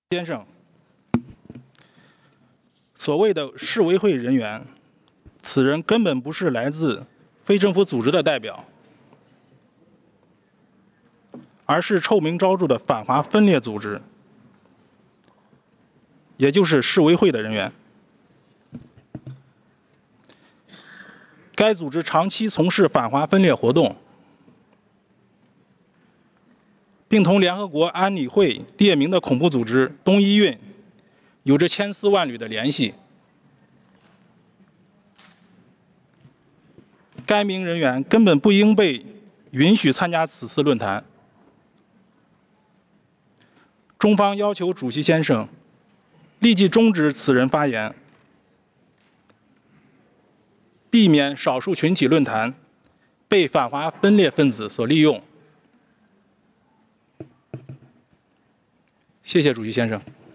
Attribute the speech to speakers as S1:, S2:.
S1: 先生，所谓的市委会人员，此人根本不是来自非政府组织的代表，而是臭名昭著的反华分裂组织，也就是市委会的人员。该组织长期从事反华分裂活动，并同联合国安理会列明的恐怖组织东伊运有着千丝万缕的联系。该名人员根本不应被允许参加此次论坛。中方要求主席先生立即终止此人发言，避免少数群体论坛被反华分裂分子所利用。谢谢主席先生。